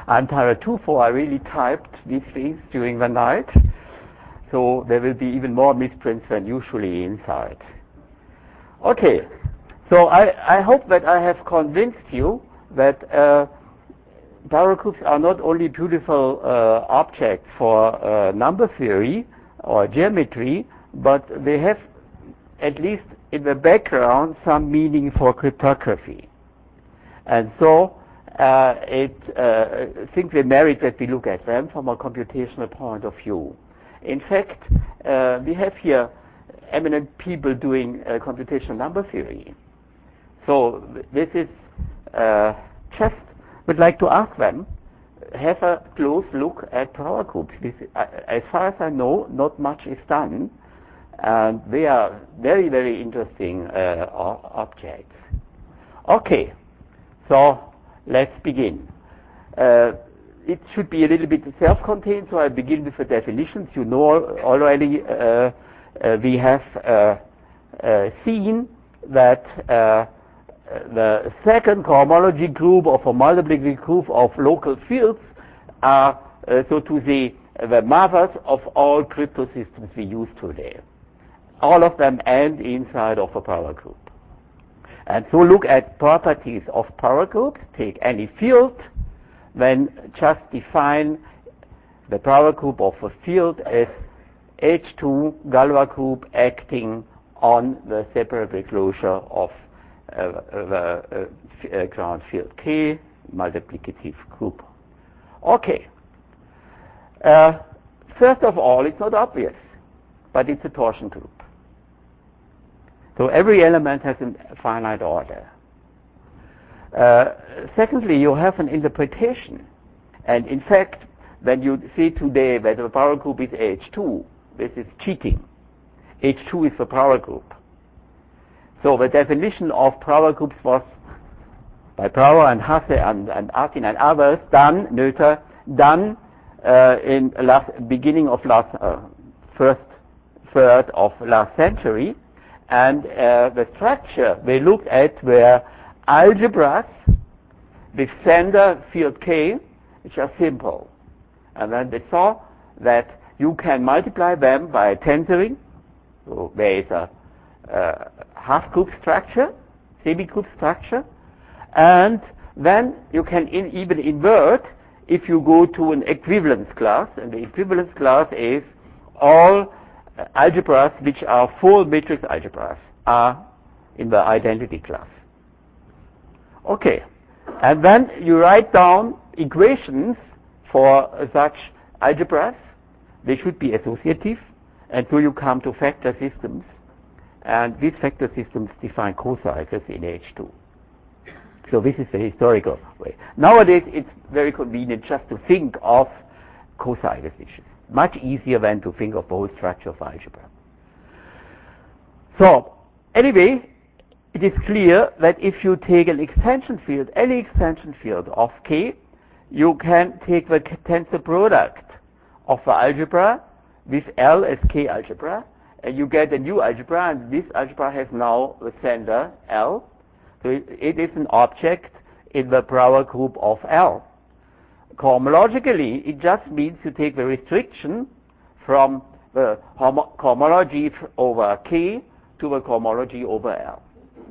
I'm tired too, for I really typed these things during the night. So there will be even more misprints than usually inside. Okay, so I hope that I have convinced you that power cubes are not only beautiful objects for number theory or geometry, but they have, at least in the background, some meaning for cryptography. And so I think they merit that we look at them from a computational point of view. In fact, we have here eminent people doing computational number theory. So this is just would like to ask them, have a close look at power cubes. As far as I know, not much is done, and they are very, very interesting objects. Okay, so let's begin. It should be a little bit self-contained, so I begin with the definitions. You know already we have seen that the second cohomology group of a multiplicity group of local fields are, so to say, the mothers of all crypto systems we use today. All of them end inside of a power group. And so look at properties of power groups. Take any field, then just define the power group of a field as H2 Galois group acting on the separable closure of the ground field K, multiplicative group. Okay. First of all, it's not obvious, but it's a torsion group. So every element has a finite order. Secondly, you have an interpretation. And in fact, when you see today that the power group is H2, this is cheating. H2 is the power group. So the definition of power groups was by Brouwer and Hasse and Artin and others done in beginning of first third of last century, and the structure they looked at were algebras with center field K, which are simple, and then they saw that you can multiply them by tensoring. So there is a half group structure, semi-group structure, and then you can even invert if you go to an equivalence class, and the equivalence class is all algebras which are full matrix algebras are in the identity class. Okay, and then you write down equations for such algebras. They should be associative, and so you come to vector systems. And these vector systems define cocycles in H2. So this is the historical way. Nowadays, it's very convenient just to think of cocycles, which is much easier than to think of the whole structure of algebra. So, anyway, it is clear that if you take an extension field, any extension field of K, you can take the tensor product of the algebra with L as K algebra, and you get a new algebra, and this algebra has now the center L. So it is an object in the Brouwer group of L. Cohomologically, it just means you take the restriction from the cohomology over K to the cohomology over L.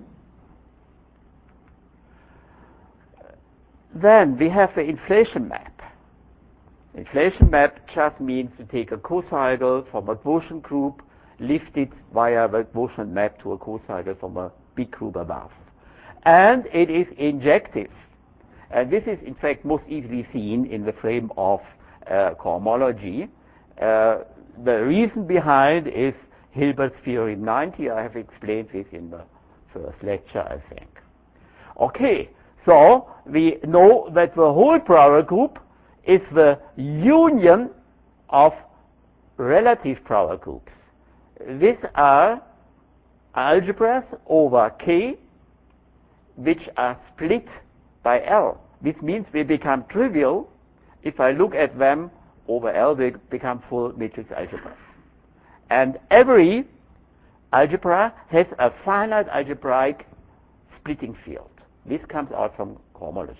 Then we have the inflation map. Inflation map just means to take a cocycle from a quotient group, lift it via the quotient map to a cocycle from a big group above. And it is injective. And this is, in fact, most easily seen in the frame of cohomology. The reason behind is Hilbert's theorem 90. I have explained this in the first lecture, I think. Okay, so we know that the whole Brouwer group is the union of relative Brouwer groups. These are algebras over K, which are split by L. This means they become trivial. If I look at them over L, they become full matrix algebras. And every algebra has a finite algebraic splitting field. This comes out from cohomology.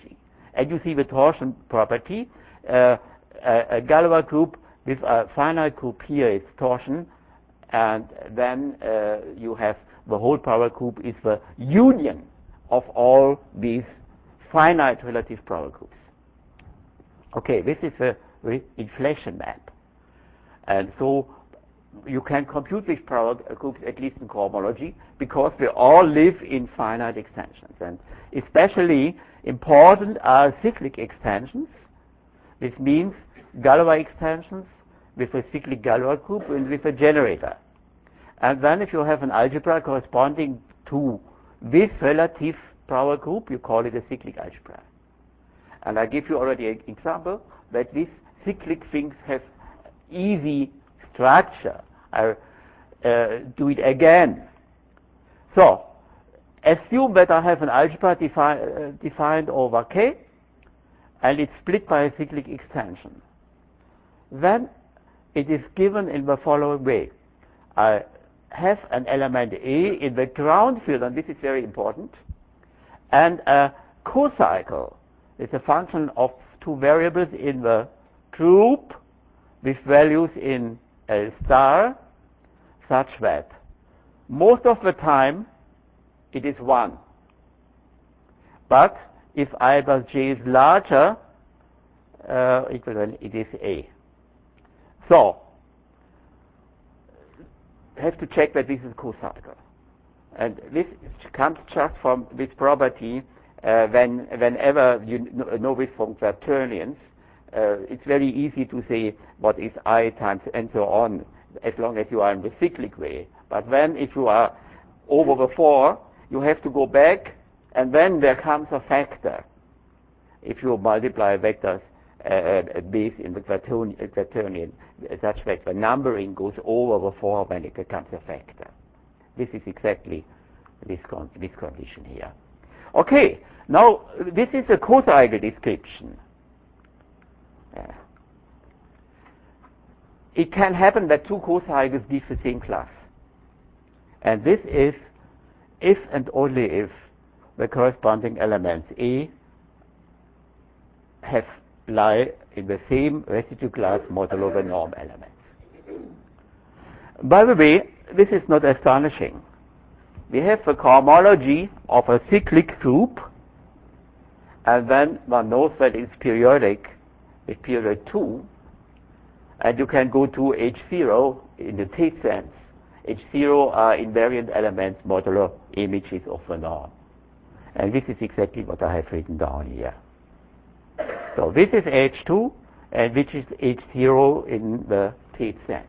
And you see the torsion property. A Galois group with a finite group here is torsion, and then you have the whole power group is the union of all these finite relative power groups. Okay, this is a inflation map. And so you can compute these power groups, at least in cohomology, because they all live in finite extensions. And especially important are cyclic extensions. This means Galois extensions with a cyclic Galois group and with a generator. And then if you have an algebra corresponding to this relative power group, you call it a cyclic algebra. And I give you already an example that these cyclic things have easy structure. I do it again. So, assume that I have an algebra defined over K, and it's split by a cyclic extension. Then it is given in the following way. I have an element A in the ground field, and this is very important, and a cocycle is a function of two variables in the group with values in L star, such that most of the time it is 1. But if I plus j is larger, it is A. So, have to check that this is cocycle. And this comes just from this property whenever you know this from quaternions. It's very easy to say what is I times and so on, as long as you are in the cyclic way. But then if you are over the 4, you have to go back, and then there comes a factor. If you multiply vectors base in the quaternion, such that the numbering goes over the 4 when it becomes a factor. This is exactly this condition here. Okay, now this is a cocycle description. It can happen that two cocycles give the same class. And this is if and only if the corresponding elements A lie in the same residue class modulo the norm elements. By the way, this is not astonishing. We have the cohomology of a cyclic group, and then one knows that it's periodic with period 2, and you can go to H0 in the Tate sense. H0 are invariant elements modulo images of the norm. And this is exactly what I have written down here. So this is H2, and which is H0 in the Tate sense.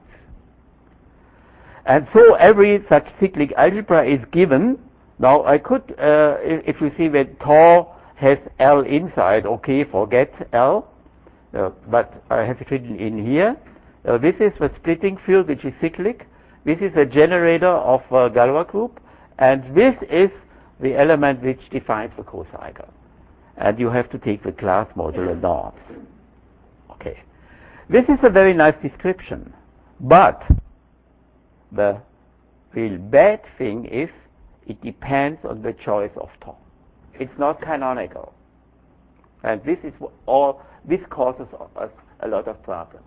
And so every such cyclic algebra is given. Now I could, if you see that tau has L inside, okay, forget L, but I have it written in here. This is the splitting field, which is cyclic. This is a generator of a Galois group, and this is the element which defines the cocycle. And you have to take the class modular norms. Okay. This is a very nice description, but the real bad thing is it depends on the choice of tau. It's not canonical. And this causes us a lot of problems.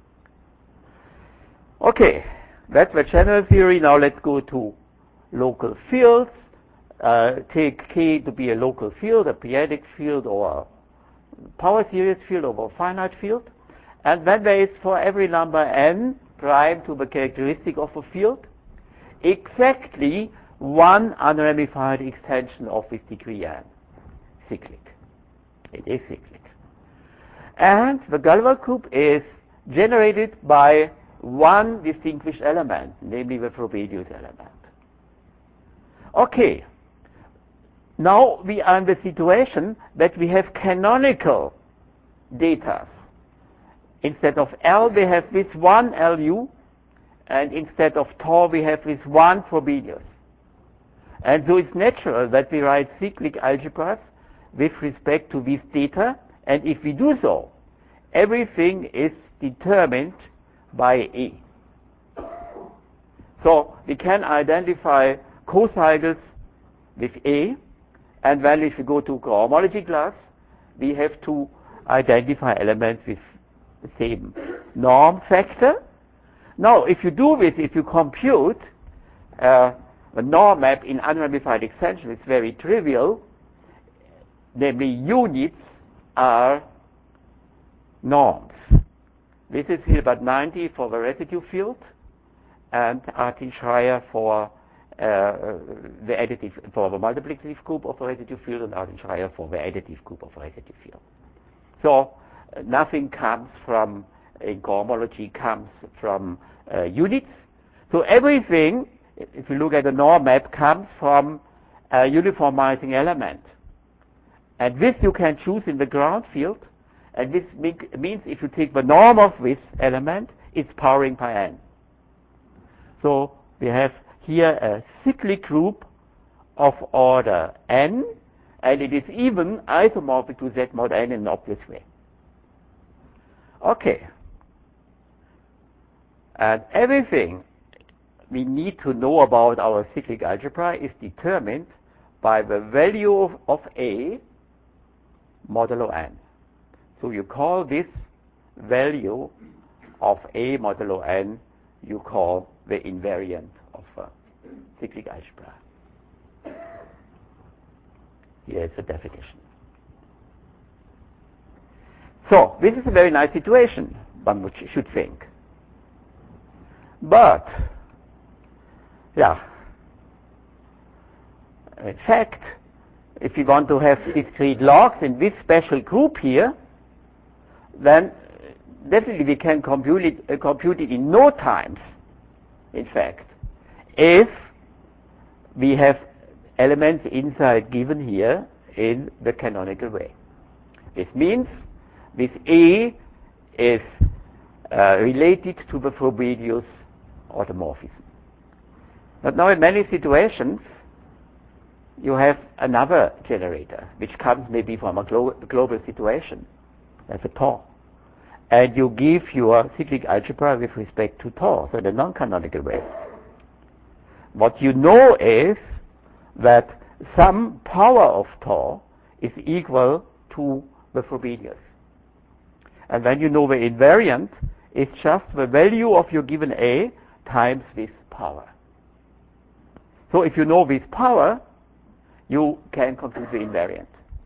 Okay, that's the general theory. Now let's go to local fields. Take K to be a local field, a p-adic field, or a power series field, or a finite field. And then there is for every number n prime to the characteristic of a field, exactly one unramified extension of this degree n, cyclic. It is cyclic. And the Galois group is generated by one distinguished element, namely the Frobenius element. Okay. Now we are in the situation that we have canonical data. Instead of L, we have this one LU, and instead of tau, we have this one Frobenius. And so it's natural that we write cyclic algebras with respect to these data, and if we do so, everything is determined by A. So we can identify cocycles with A, and then if you go to cohomology class, we have to identify elements with the same norm factor. Now, if you do this, if you compute the norm map in unramified extension, it's very trivial. Namely, units are norms. This is Hilbert 90 for the residue field, and Artin Schreier for the additive, for the multiplicative group of a residue field, and Artin Schreier for the additive group of a residue field. So nothing comes from, in cohomology, comes from units. So everything, if you look at the norm map, comes from a uniformizing element. And this you can choose in the ground field. And this means if you take the norm of this element, it's powering by n. So we have here a cyclic group of order n, and it is even isomorphic to Z mod n in an obvious way. Okay. And everything we need to know about our cyclic algebra is determined by the value of A modulo n. So you call this value of A modulo n, you call the invariant of cyclic algebra. Here is the definition. So this is a very nice situation, one should think. But, yeah, in fact, if you want to have discrete logs in this special group here, then definitely we can compute it in no times, in fact, if we have elements inside given here in the canonical way. This means this A is related to the Frobenius automorphism. But now in many situations, you have another generator, which comes maybe from a global situation, as a Tor. And you give your cyclic algebra with respect to Tor, so the non-canonical way. What you know is that some power of Tor is equal to the Frobenius. And when you know the invariant, it's just the value of your given A times this power. So if you know this power, you can compute the invariant.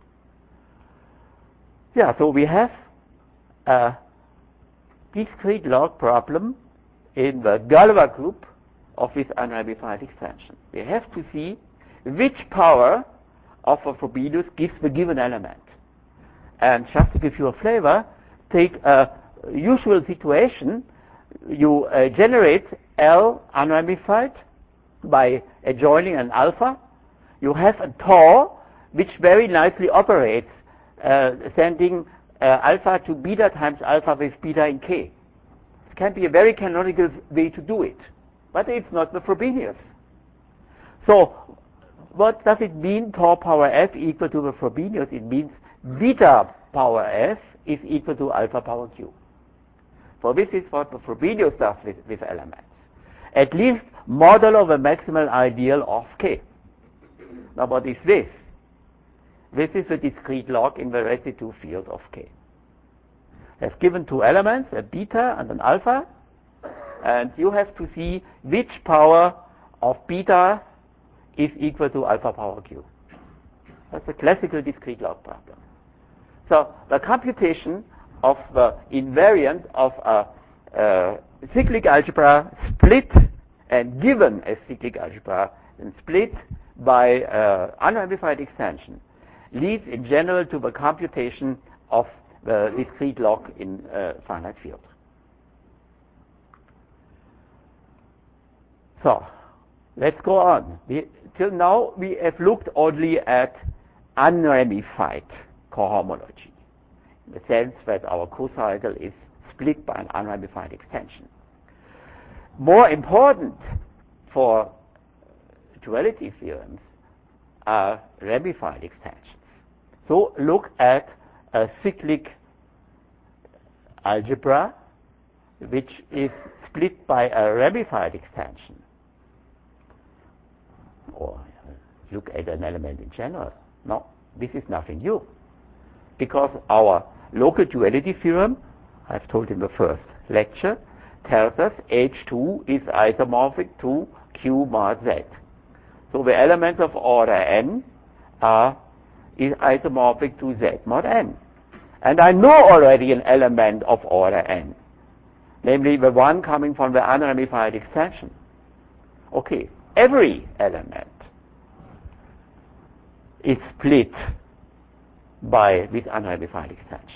Yeah, so we have a discrete log problem in the Galois group of this unramified extension. We have to see which power of a Frobenius gives the given element. And just to give you a flavor, take a usual situation. You generate L unramified by adjoining an alpha. You have a Tor which very nicely operates, sending alpha to beta times alpha with beta in K. It can be a very canonical way to do it, but it's not the Frobenius. So what does it mean, Tor power f equal to the Frobenius? It means beta power f is equal to alpha power q. For this is what the Frobenius does with elements. At least modulo the maximal ideal of K. Now what is this? This is a discrete log in the residue field of K. I've given two elements, a beta and an alpha, and you have to see which power of beta is equal to alpha power q. That's a classical discrete log problem. So the computation of the invariant of a cyclic algebra split and given a cyclic algebra and split by unramified extension leads in general to the computation of the discrete log in finite field. So let's go on. Till now we have looked only at unramified cohomology, in the sense that our co-cycle is split by an unramified extension. More important for duality theorems are ramified extensions. So look at a cyclic algebra which is split by a ramified extension, or look at an element in general. No, this is nothing new. because our local duality theorem, I've told in the first lecture, tells us H2 is isomorphic to Q mod Z. So the elements of order n is isomorphic to Z mod n. And I know already an element of order n, namely the one coming from the unramified extension. Okay, every element is split by this unramified extension.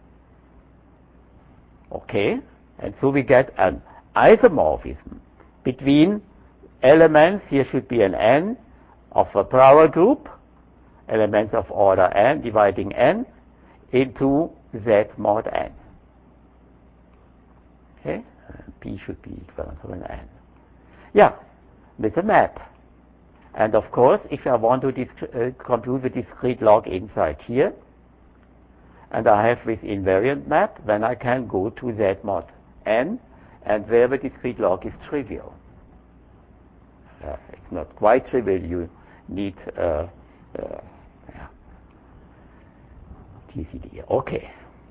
Okay, and so we get an isomorphism between elements. Here should be an n of a power group, elements of order n dividing n into Z mod n. Okay, P should be equal to an n. Yeah, with a map. And of course, if I want to compute the discrete log inside here, and I have this invariant map, then I can go to Z mod n, and there the discrete log is trivial. It's not quite trivial. You need TCD. Okay.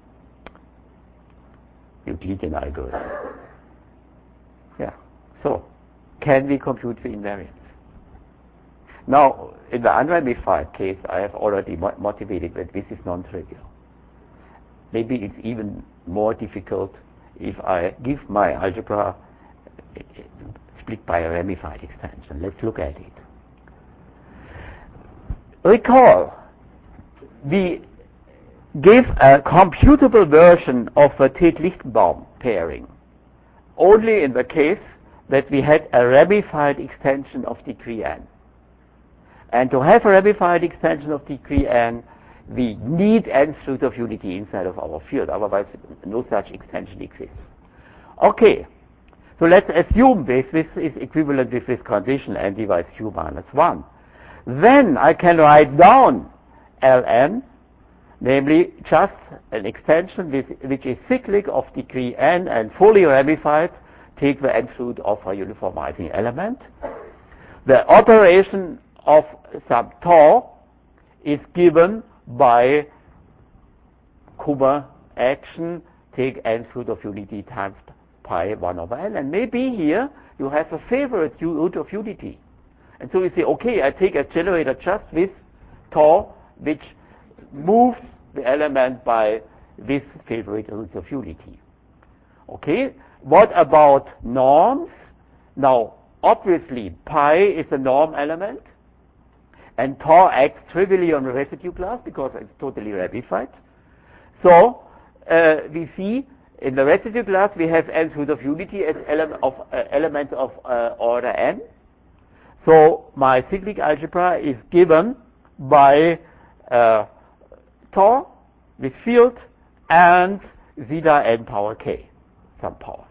Euclidean algorithm. Yeah. So, can we compute the invariance? Now, in the unramified case, I have already motivated that this is non-trivial. Maybe it's even more difficult if I give my algebra split by a ramified extension. Let's look at it. Recall, we gave a computable version of a Tate-Lichtenbaum pairing only in the case that we had a ramified extension of degree n. And to have a ramified extension of degree n, we need nth root of unity inside of our field, otherwise no such extension exists. Okay, so let's assume this is equivalent with this condition, n divides q minus 1. Then I can write down Ln, namely just an extension which is cyclic of degree n and fully ramified, take the nth root of a uniformizing element. The operation of some tau is given by Kummer action, take nth root of unity times pi 1 over n. And maybe here you have a favorite root of unity. And so you say, okay, I take a generator just with tau, which moves the element by this favorite root of unity. Okay, what about norms? Now, obviously, pi is a norm element, and tau acts trivially on the residue class because it's totally ramified. So, we see in the residue class we have nth root of unity as elements of order n. So, my cyclic algebra is given by tau with field and zeta n power k, some power.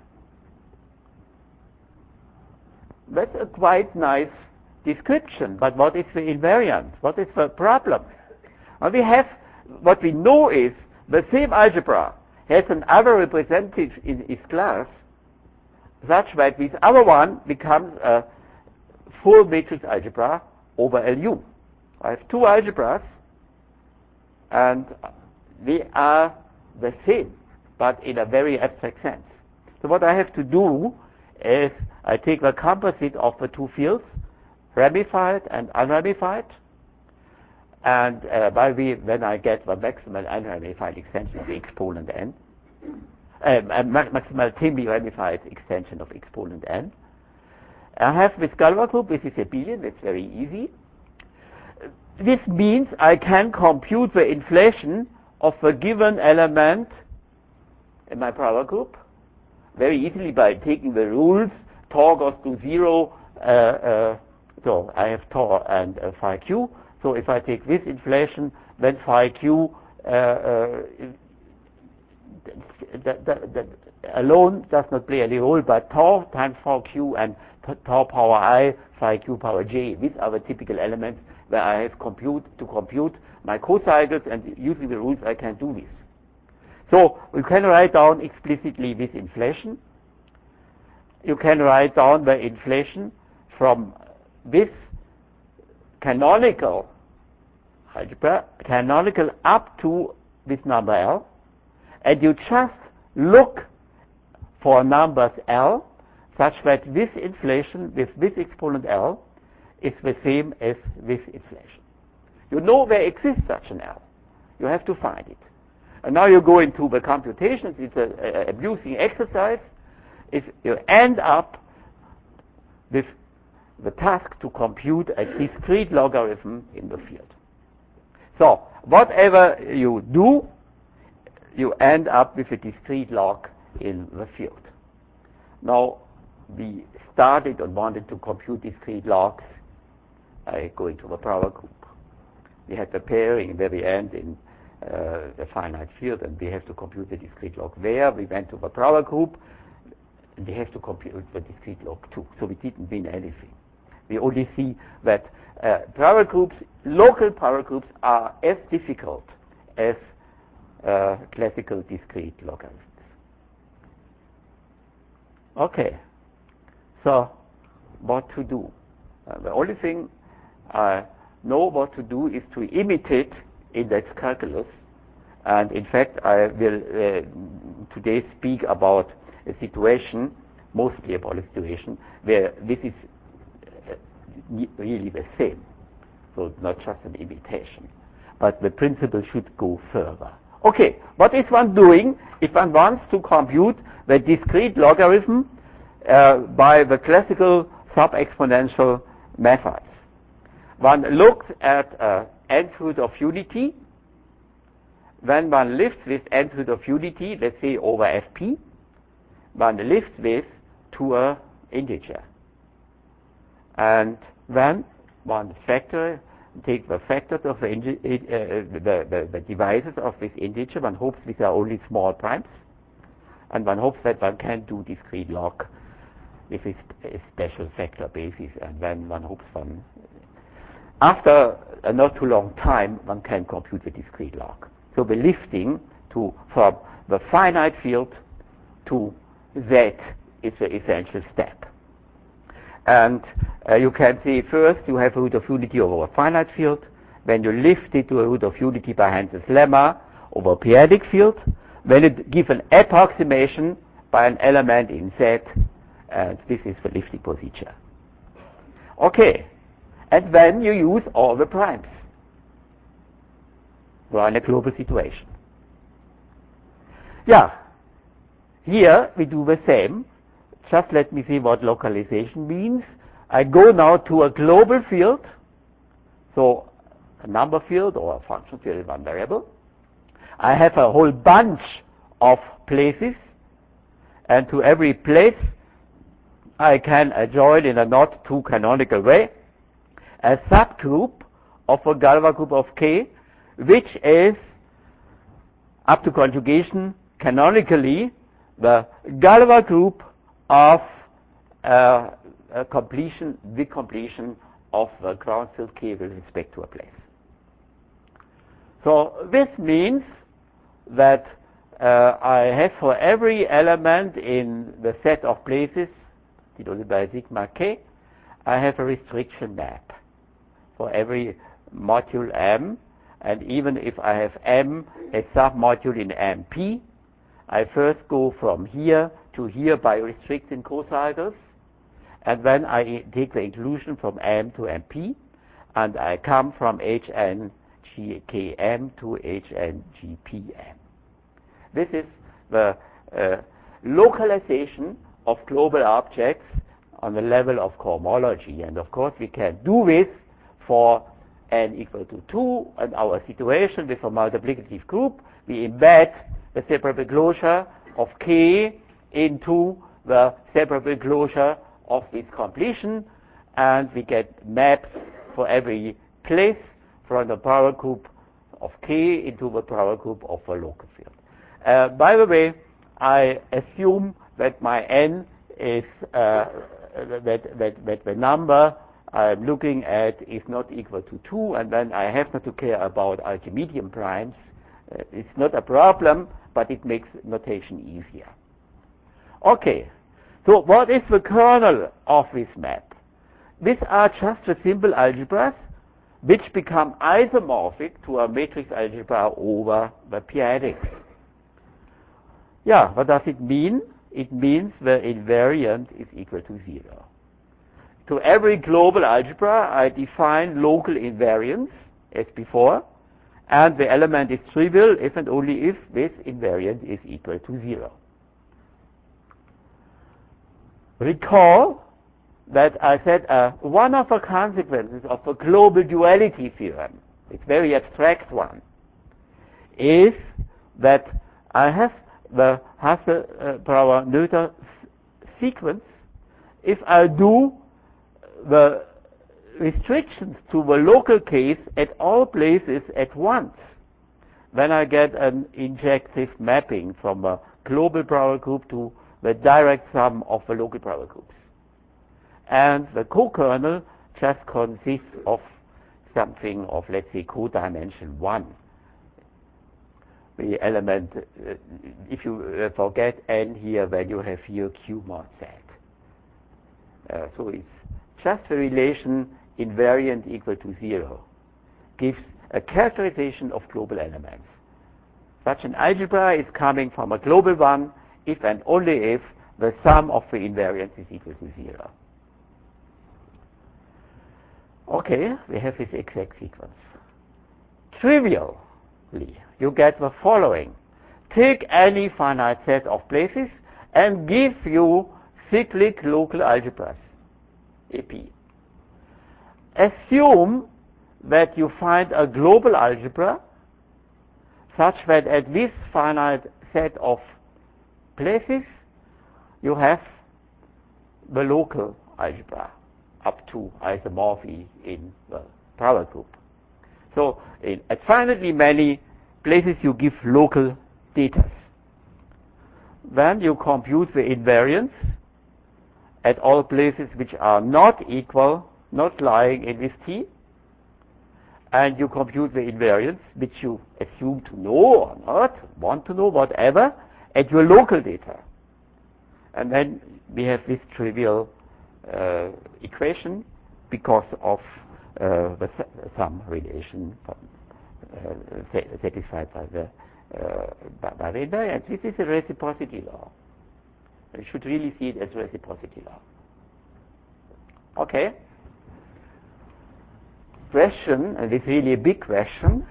That's a quite nice description, but what is the invariant? What is the problem? Well, we have, what we know is the same algebra has another representative in its class, such that this other one becomes a full matrix algebra over LU. I have two algebras, and they are the same, but in a very abstract sense. So what I have to do is I take the composite of the two fields, ramified and unramified, and then I get the maximal unramified extension of exponent n, maximal semi-ramified extension of exponent n. I have this Galois group, this is abelian, that's very easy. This means I can compute the inflation of a given element in my power group very easily by taking the rules. Tau goes to 0, so I have tau and phi q. So if I take this inflation, then phi q that alone does not play any role, but tau times phi q and tau power I, phi q power j, these are the typical elements where I have to compute my cocycles, and using the rules I can do this. So we can write down explicitly this inflation. You can write down the inflation from this canonical algebra, canonical up to this number L, and you just look for numbers L such that this inflation with this exponent L is the same as this inflation. You know there exists such an L. You have to find it. And now you go into the computations. It's an amusing exercise. If you end up with the task to compute a discrete logarithm in the field. So whatever you do, you end up with a discrete log in the field. Now, we started and wanted to compute discrete logs by going to the power group. We had the pairing where we end in the finite field, and we have to compute the discrete log there. We went to the power group, and we have to compute the discrete log too. So we didn't win anything. We only see that power groups, local power groups, are as difficult as classical discrete logarithms. Okay, so what to do? The only thing I know what to do is to imitate index calculus. And in fact, I will today speak about a situation, mostly about a situation, where this is really the same. So it's not just an imitation. But the principle should go further. Okay, what is one doing if one wants to compute the discrete logarithm by the classical sub-exponential methods? One looks at nth root of unity. When one lifts this nth root of unity, let's say over fp, one lifts this to an integer. And then one take the factors of the divisors of this integer. One hopes these are only small primes, and one hopes that one can do discrete log with a special factor basis, and then one hopes after a not too long time, one can compute the discrete log. So the lifting from the finite field to Z is the essential step. And you can see first you have a root of unity over a finite field. When you lift it to a root of unity by Hansen's lemma over a periodic field, then you give an approximation by an element in Z, and this is the lifting procedure. Okay, and then you use all the primes. We're in a global situation. Yeah, here we do the same. Just let me see what localization means. I go now to a global field, so a number field or a function field in one variable. I have a whole bunch of places, and to every place I can adjoin in a not too canonical way a subgroup of a Galois group of K, which is, up to conjugation, canonically the Galois group of the completion of the ground field K with respect to a place. So this means that I have for every element in the set of places denoted by sigma K, I have a restriction map for every module M, and even if I have M a submodule in MP, I first go from here to here by restricting cocycles, and then I take the inclusion from M to MP, and I come from HNGKM to HNGPM. This is the localization of global objects on the level of cohomology, and of course we can do this for n equal to 2, and our situation with a multiplicative group, we embed the separable closure of K into the separable closure of this completion, and we get maps for every place from the power group of K into the power group of a local field. By the way, I assume that my n is that the number I'm looking at is not equal to 2, and then I have not to care about Archimedean primes. It's not a problem, but it makes notation easier. Okay, so what is the kernel of this map? These are just the simple algebras which become isomorphic to a matrix algebra over the p-adics. Yeah, what does it mean? It means the invariant is equal to 0. To every global algebra, I define local invariance as before, and the element is trivial if and only if this invariant is equal to 0. Recall that I said one of the consequences of the global duality theorem, it's a very abstract one, is that I have the Hasse-Brauer-Noether sequence if I do the restrictions to the local case at all places at once. Then I get an injective mapping from a global Brauer group to the direct sum of the local Brauer groups. And the co-kernel just consists of something of, let's say, codimension 1. The element, if you forget n here, then you have here q mod z. So it's just the relation invariant equal to 0 gives a characterization of global elements. Such an algebra is coming from a global one if and only if the sum of the invariants is equal to 0. Okay, we have this exact sequence. Trivially, you get the following. Take any finite set of places and give you cyclic local algebras, AP. Assume that you find a global algebra such that at this finite set of places you have the local algebra up to isomorphy in the Brauer group. So at finitely many places you give local data. Then you compute the invariance at all places which are not equal, not lying in this T, and you compute the invariance which you assume to know or not, want to know, whatever, at your local data. And then we have this trivial equation because of the sum relation satisfied by the invariance. This is a reciprocity law. You should really see it as reciprocity law. Okay. Question, and it's really a big question,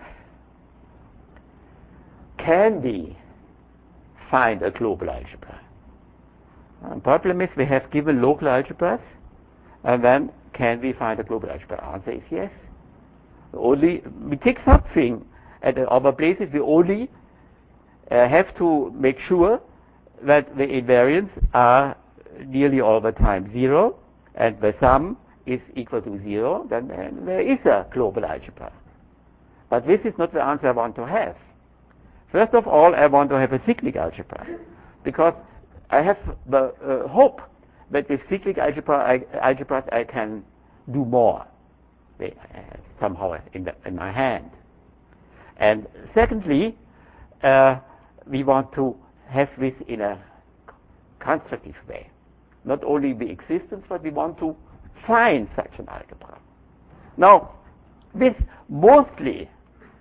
can we find a global algebra? The problem is we have given local algebras, and then can we find a global algebra? Answer is yes. Only we take something at other places. We only have to make sure that the invariants are nearly all the time 0, and the sum is equal to 0. Then there is a global algebra. But this is not the answer I want to have. First of all, I want to have a cyclic algebra, because I have the hope that with cyclic algebras I can do more somehow in my hand. And secondly, we want to have this in a constructive way. Not only the existence, but we want to find such an algebra. Now, this mostly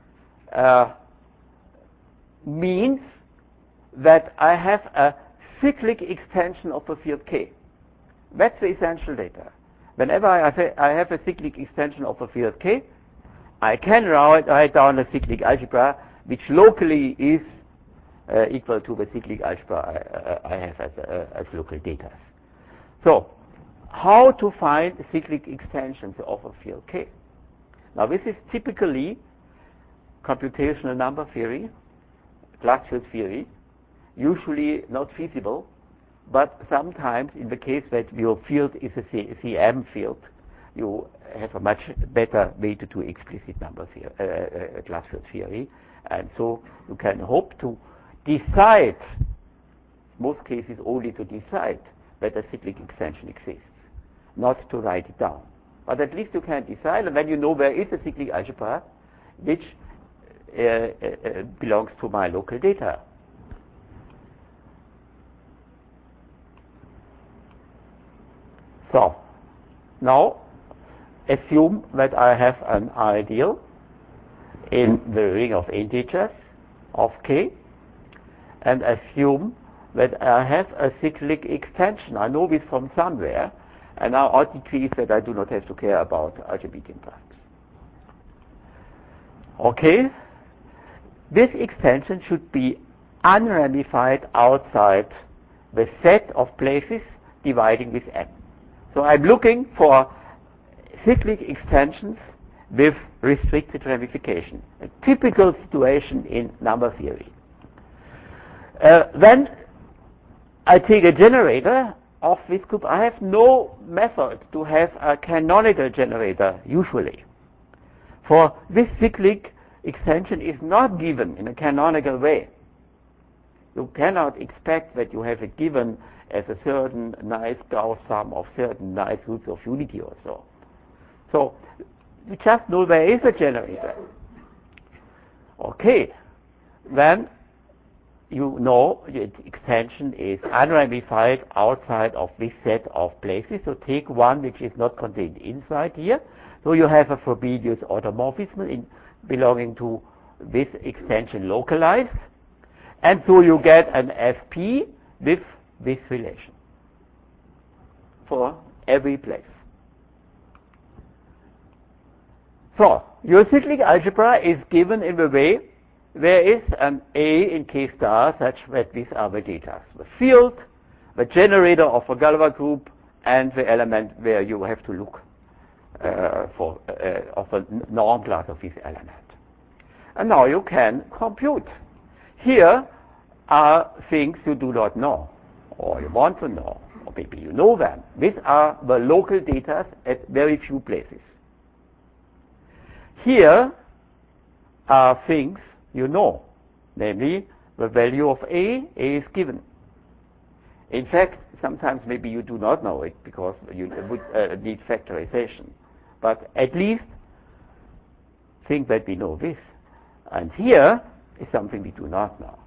means that I have a cyclic extension of the field K. That's the essential data. Whenever I have a cyclic extension of the field K, I can write down a cyclic algebra which locally is equal to the cyclic algebra I have as local data. So, how to find cyclic extensions of a field K? Now, this is typically computational number theory, class field theory, usually not feasible, but sometimes in the case that your field is a CM field, you have a much better way to do explicit number theory, class field theory, and so you can hope to decide, most cases only to decide, that a cyclic extension exists, not to write it down. But at least you can decide, and then you know there is a cyclic algebra which belongs to my local data. So, now assume that I have an ideal in the ring of integers of K, and assume that I have a cyclic extension. I know this from somewhere, and now our decree is that I do not have to care about Archimedean primes. Okay? This extension should be unramified outside the set of places dividing with n. So I'm looking for cyclic extensions with restricted ramification. A typical situation in number theory. Then I take a generator of this group. I have no method to have a canonical generator usually. For this cyclic extension is not given in a canonical way. You cannot expect that you have it given as a certain nice Gauss sum of certain nice roots of unity or so. So you just know there is a generator. Okay, then you know the extension is unramified outside of this set of places. So take one which is not contained inside here. So you have a Frobenius automorphism belonging to this extension localized. And so you get an FP with this relation for every place. So your cyclic algebra is given in the way there is an A in K star such that these are the data. The field, the generator of a Galois group, and the element where you have to look for of a norm class of this element. And now you can compute. Here are things you do not know, or you want to know, or maybe you know them. These are the local data at very few places. Here are things you know, namely the value of A is given. In fact, sometimes maybe you do not know it because you would need factorization. But at least think that we know this. And here is something we do not know.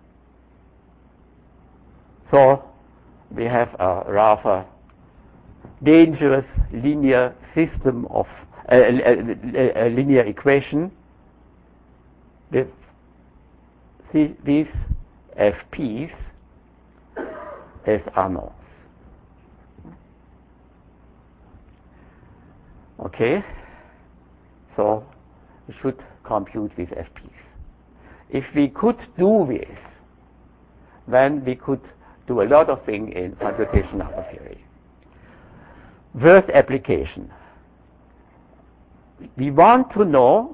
So we have a rather dangerous linear system of a linear equation with these FPs as unknowns. Okay, so we should compute these FPs. If we could do this, then we could do a lot of things in computational number theory. First application. We want to know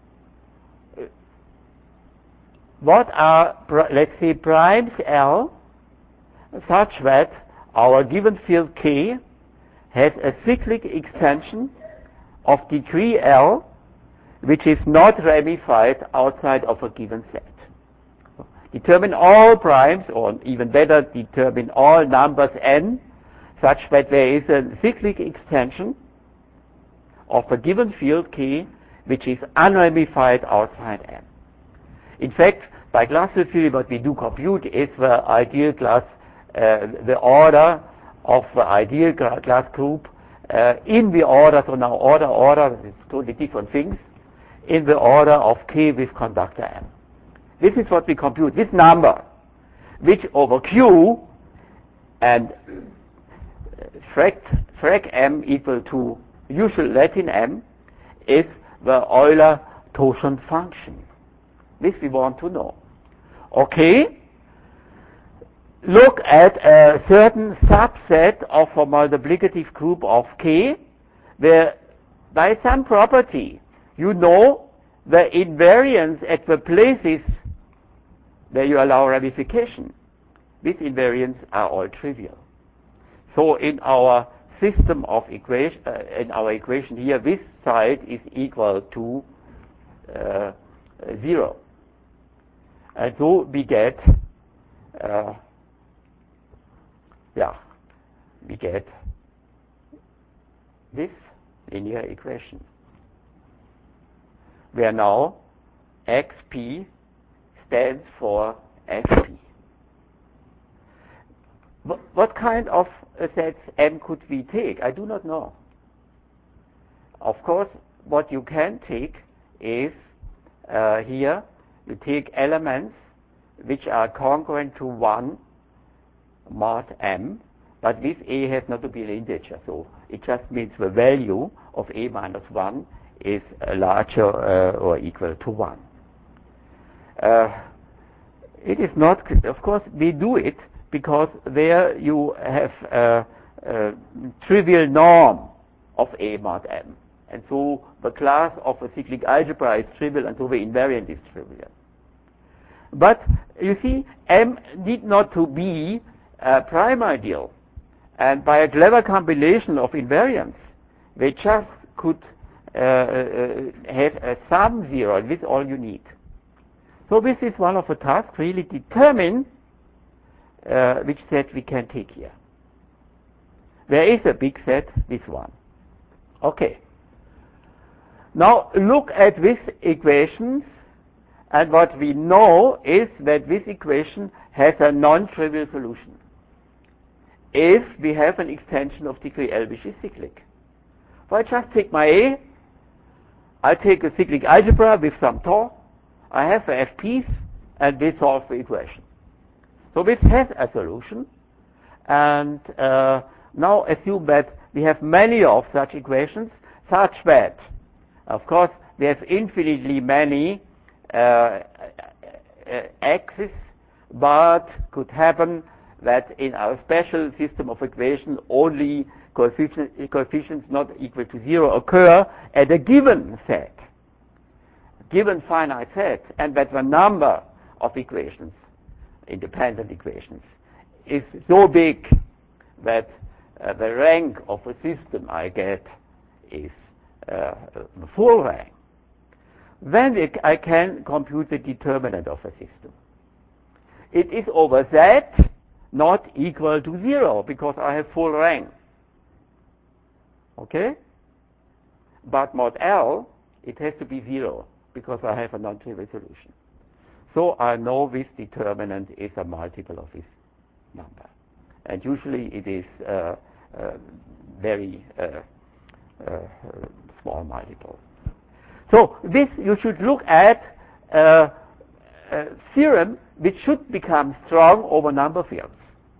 what are, let's say, primes L such that our given field K has a cyclic extension of degree L which is not ramified outside of a given set. Determine all primes, or even better, determine all numbers n such that there is a cyclic extension of a given field K which is unramified outside n. In fact, by class field theory, what we do compute is the ideal class, the order of the ideal class group in the order, so now order, it's totally different things, in the order of K with conductor m. This is what we compute. This number, which over Q and frac m equal to usual Latin m, is the Euler-Toshan function. This we want to know. Okay? Look at a certain subset of a multiplicative group of K, where by some property you know the invariance at the places where you allow ramification. These invariants are all trivial. So in our system of equation, in our equation here, this side is equal to 0. And so we get, we get this linear equation, where now xp stands for fp. What kind of sets m could we take? I do not know. of course, what you can take is here, you take elements which are congruent to 1 mod m, but this a has not to be an integer, so it just means the value of a minus 1 is larger or equal to 1. It is not, of course, we do it because there you have a trivial norm of a mod m. And so the class of a cyclic algebra is trivial, and so the invariant is trivial. But you see, M need not to be a prime ideal. And by a clever combination of invariants, they just could have a sum zero, and this is all you need. So this is one of the tasks, really determine which set we can take here. There is a big set, this one. Okay. Now look at these equations, and what we know is that this equation has a non-trivial solution if we have an extension of degree L which is cyclic. So I just take my A, I take a cyclic algebra with some tau, I have the FPs, and we solve the equation. So this has a solution, and now assume that we have many of such equations such that, of course, we have infinitely many axes, but could happen that in our special system of equation only coefficients not equal to 0 occur at a given set, given finite set, and that the number of equations, independent equations, is so big that the rank of a system I get is the full rank. Then I can compute the determinant of a system. It is over Z not equal to 0 because I have full rank. Okay? But mod L, it has to be 0 because I have a non-trivial solution. So I know this determinant is a multiple of this number. And usually it is very small multiple. So this, you should look at a theorem which should become strong over number fields.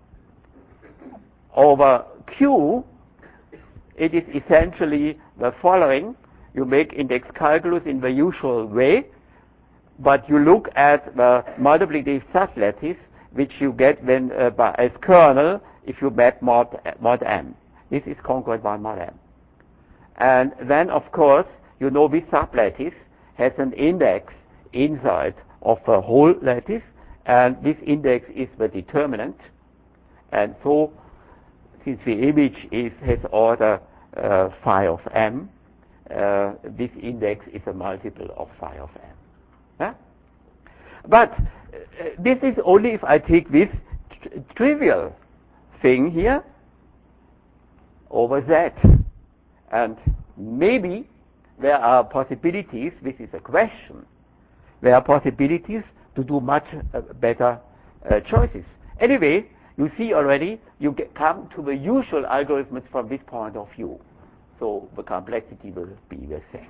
Over Q, it is essentially the following. You make index calculus in the usual way, but you look at the multiplicative sublattice which you get when as kernel if you map mod m. This is congruent 1 mod m. And then, of course, you know this sublattice has an index inside of the whole lattice, and this index is the determinant. And so, since the image has order phi of m, this index is a multiple of phi of m. Yeah? But this is only if I take this trivial thing here over Z. And maybe there are possibilities, this is a question, there are possibilities to do much better choices. Anyway, you see already, you come to the usual algorithms from this point of view. So the complexity will be the same.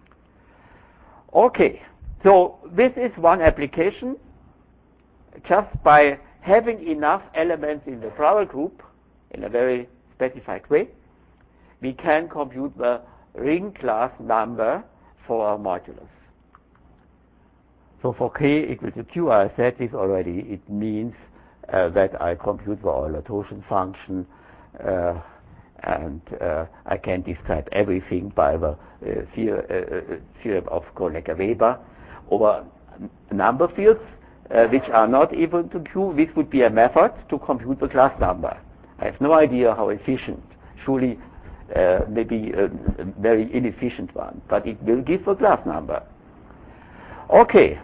Okay, so this is one application. Just by having enough elements in the Brauer group in a very specified way, we can compute the ring class number for our modulus. So for k equal to q, I said this already, it means that I compute the Euler-Toschen function, and I can describe everything by the theorem of Kronecker-Weber over number fields which are not equal to q. This would be a method to compute the class number. I have no idea how efficient. Surely maybe a very inefficient one, but it will give a class number. Okay.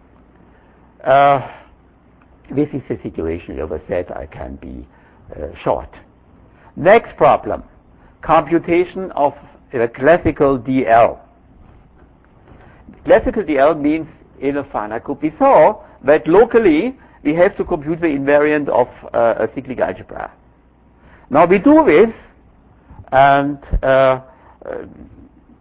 This is the situation where I said I can be short. Next problem, computation of the classical DL. Classical DL means in a finite group. We saw that locally we have to compute the invariant of a cyclic algebra. Now we do this, and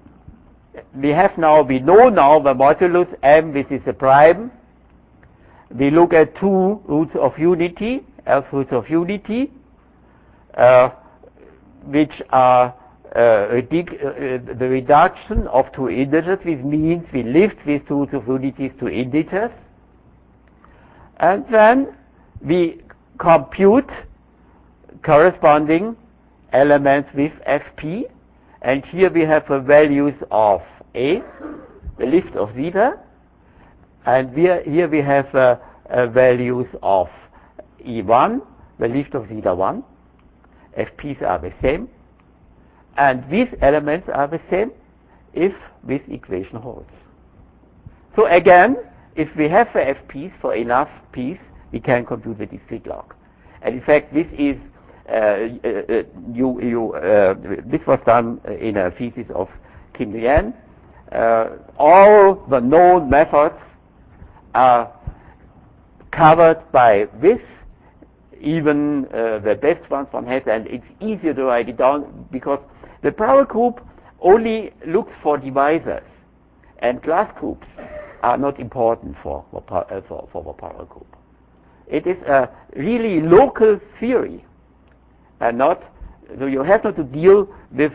we know now the modulus m, which is a prime. We look at two roots of unity, F roots of unity, which are the reduction of two integers, which means we lift these two roots of unities to integers. And then we compute corresponding elements with Fp. And here we have the values of A, the lift of zeta. And here we have values of E1, the lift of zeta 1. Fp's are the same. And these elements are the same if this equation holds. So again, if we have the Fp's for enough p's, we can compute the discrete log. And in fact, this is this was done in a thesis of Kim Lien. All the known methods are covered by this, even the best ones one has, and it's easier to write it down because the power group only looks for divisors, and class groups are not important for the power group. It is a really local theory, and not so you have not to deal with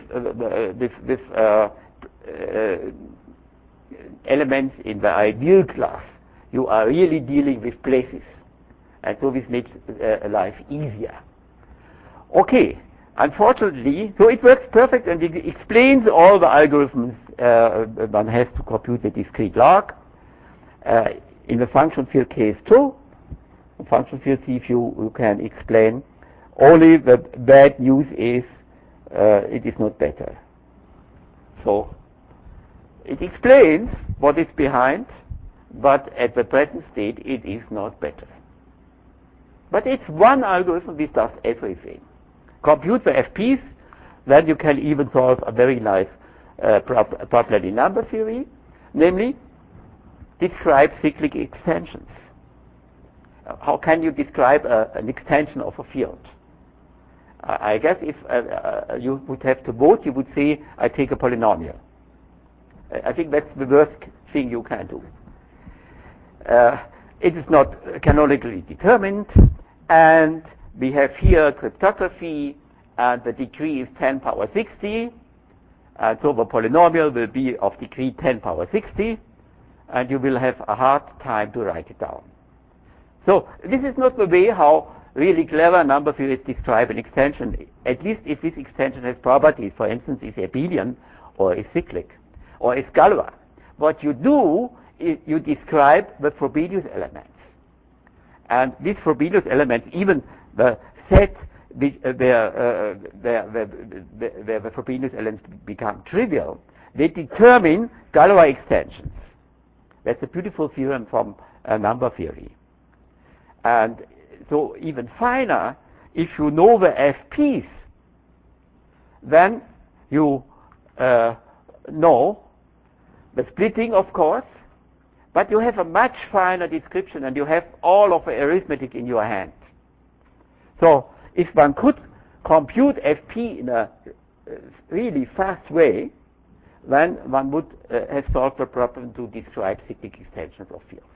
elements in the ideal class. You are really dealing with places, and so this makes life easier. Okay, unfortunately, so it works perfect and it explains all the algorithms one has to compute the discrete log. In the function field case too, the function field C you can explain. Only the bad news is it is not better. So it explains what is behind, but at the present state it is not better. But it's one algorithm which does everything. Compute the FPs, then you can even solve a very nice problem in number theory, namely describe cyclic extensions. How can you describe an extension of a field? I guess if you would have to vote, you would say, I take a polynomial. I think that's the worst thing you can do. It is not canonically determined, and we have here cryptography, and the degree is 10 power 60, and so the polynomial will be of degree 10 power 60, and you will have a hard time to write it down. So this is not the way how really clever number theorists describe an extension, at least if this extension has properties, for instance, is abelian or is cyclic or is Galois. What you do is you describe the Frobenius elements. And these Frobenius elements, even the set where the Frobenius elements become trivial, they determine Galois extensions. That's a beautiful theorem from number theory. And so even finer, if you know the FPs, then you know the splitting, of course, but you have a much finer description and you have all of the arithmetic in your hand. So if one could compute FP in a really fast way, then one would have solved the problem to describe cyclic extensions of fields.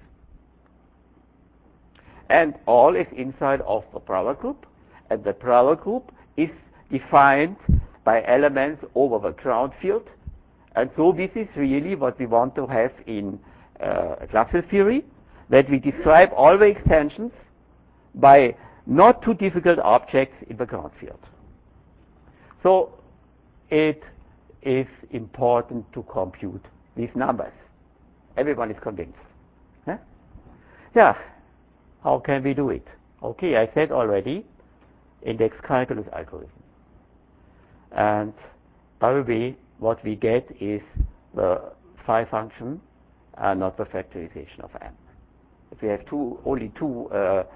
And all is inside of the Brouwer group, and the Brouwer group is defined by elements over the ground field, and so this is really what we want to have in classical theory, that we describe all the extensions by not too difficult objects in the ground field. So it is important to compute these numbers. Everyone is convinced. Huh? Yeah. How can we do it? Okay, I said already, index calculus algorithm. And by the way, what we get is the phi function and not the factorization of m. If we have only two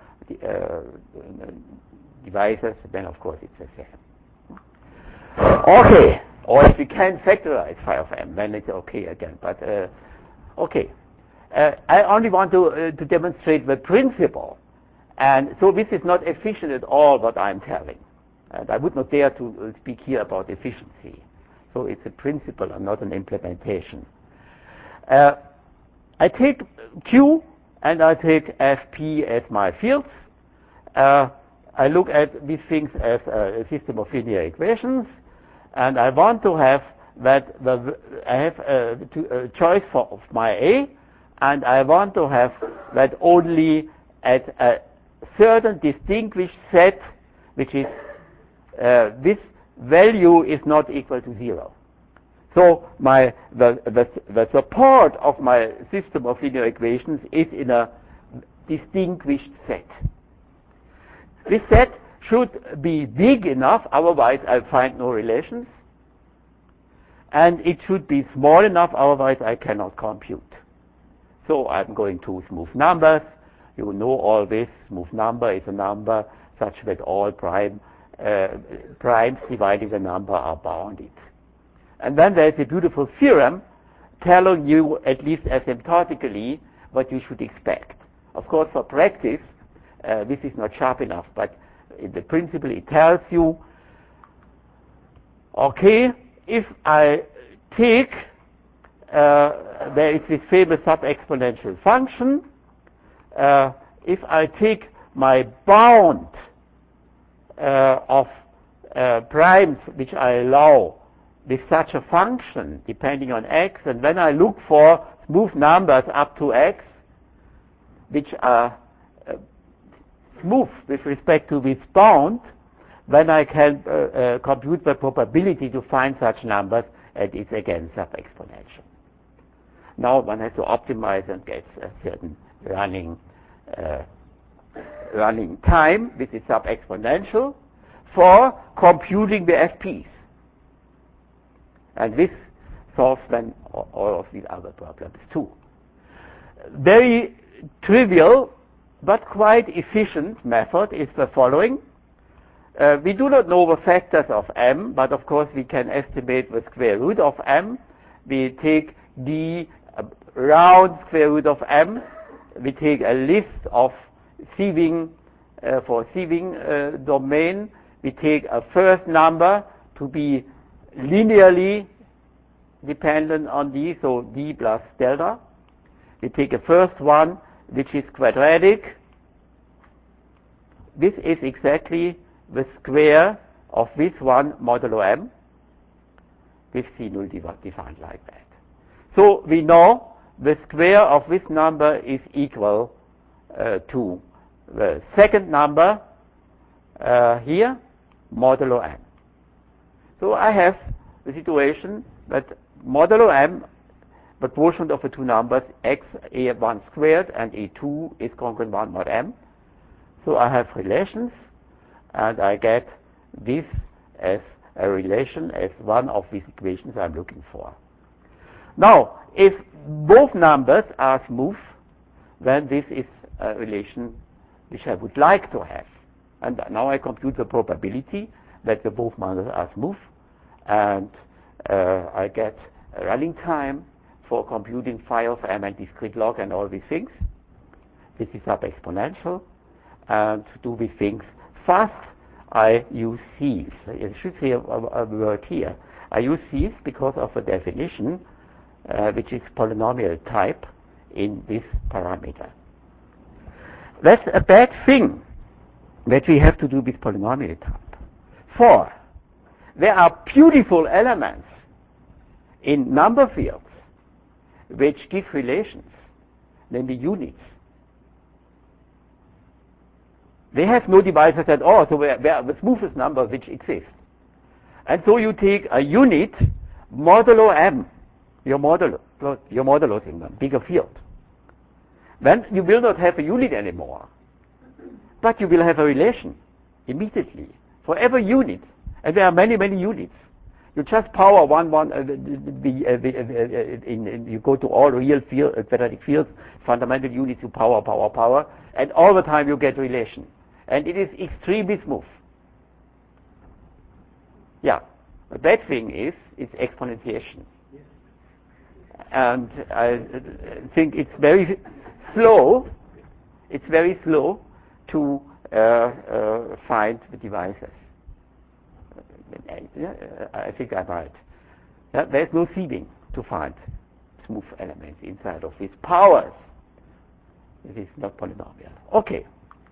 divisors, then of course it's the same. Okay, or if we can factorize phi of m, then it's okay again. But okay. I only want to demonstrate the principle, and so this is not efficient at all what I'm telling, and I would not dare to speak here about efficiency. So it's a principle and not an implementation. I take Q and I take Fp as my fields. I look at these things as a system of linear equations, and I want to have that I have a choice of my A, and I want to have that only at a certain distinguished set, which is this value is not equal to 0. So the support of my system of linear equations is in a distinguished set. This set should be big enough, otherwise I'll find no relations. And it should be small enough, otherwise I cannot compute. So I'm going to smooth numbers. You know all this. Smooth number is a number such that all primes dividing the number are bounded. And then there's a beautiful theorem telling you, at least asymptotically, what you should expect. Of course, for practice, this is not sharp enough, but in the principle it tells you, okay, if I take, there is this famous sub-exponential function, if I take my bound of primes which I allow with such a function depending on x, and then I look for smooth numbers up to x which are smooth with respect to this bound, then I can compute the probability to find such numbers, and it's again sub-exponential. Now one has to optimize and get a certain running time, which is sub-exponential, for computing the FPs. And this solves then all of these other problems too. Very trivial but quite efficient method is the following. We do not know the factors of m, but of course we can estimate the square root of m. We take d round square root of m. We take a list of sieving for sieving domain. We take a first number to be linearly dependent on d, so d plus delta. We take a first one which is quadratic. This is exactly the square of this one modulo m, with C null defined like that. So we know the square of this number is equal to the second number here, modulo m. So I have the situation that modulo m, the quotient of the two numbers, x a1 squared and a2 is congruent 1 mod m. So I have relations, and I get this as a relation as one of these equations I'm looking for. Now, if both numbers are smooth, then this is a relation which I would like to have. And now I compute the probability that the both numbers are smooth, and I get a running time for computing phi of m and discrete log and all these things. This is sub-exponential. And to do these things fast, I use C's. I should say a word here. I use C's because of the definition, which is polynomial type in this parameter. That's a bad thing that we have to do with polynomial type. For there are beautiful elements in number fields which give relations, namely units. They have no divisors at all, so they are the smoothest number which exists. And so you take a unit modulo m, your modulo in a bigger field. Then you will not have a unit anymore, but you will have a relation immediately for every unit. And there are many, many units. You just power you go to all real field, quadratic fields, fundamental units, you power, and all the time you get relation. And it is extremely smooth. Yeah. The bad thing is it's exponentiation. And I think it's very slow. It's very slow to find the divisors. I think I'm right. Yeah, there's no sieving to find smooth elements inside of these powers. It is not polynomial. Okay.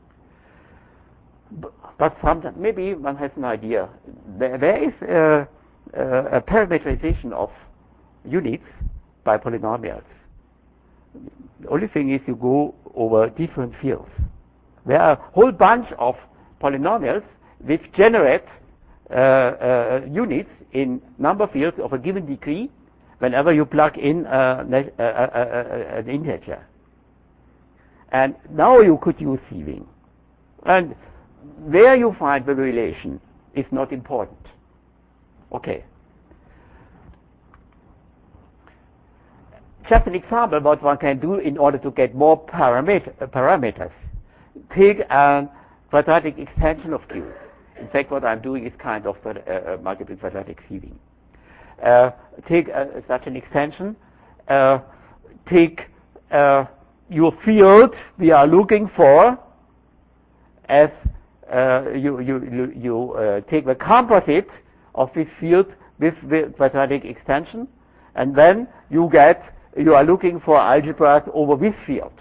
But sometimes, maybe one has an idea. There is a parameterization of units by polynomials. The only thing is you go over different fields. There are a whole bunch of polynomials which generate units in number fields of a given degree whenever you plug in an integer. And now you could use sieving. And where you find the relation is not important. Okay. Just an example what one can do in order to get more parameters. Take a quadratic extension of Q. In fact, what I'm doing is kind of multiple quadratic sieving. Take such an extension. Take your field we are looking for as you take the composite of this field with the quadratic extension, and then you are looking for algebras over this field.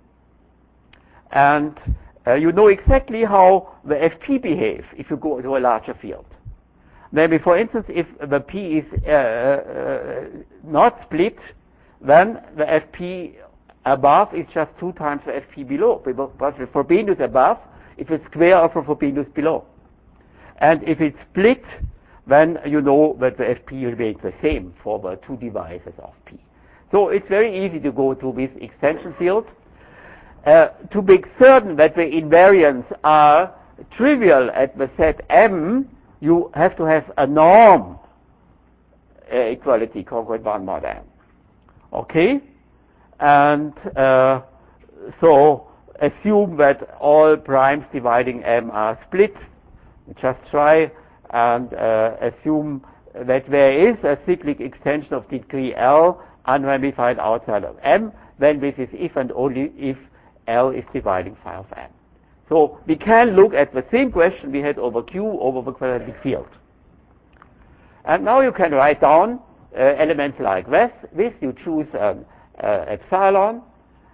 And you know exactly how the FP behave if you go to a larger field. Maybe, for instance, if the P is not split, then the FP above is just 2 times the FP below, because the Frobenius above is the square of the Frobenius below. And if it's split, then you know that the FP remains the same for the 2 divisors of P. So it's very easy to go to this extension field. To make certain that the invariants are trivial at the set M, you have to have a norm equality congruent 1 mod M. Okay? And so assume that all primes dividing M are split. Just try and assume that there is a cyclic extension of degree L unramified outside of M. Then this is if and only if L is dividing phi of M. So we can look at the same question we had over Q over the quadratic field. And now you can write down elements like this. You choose epsilon.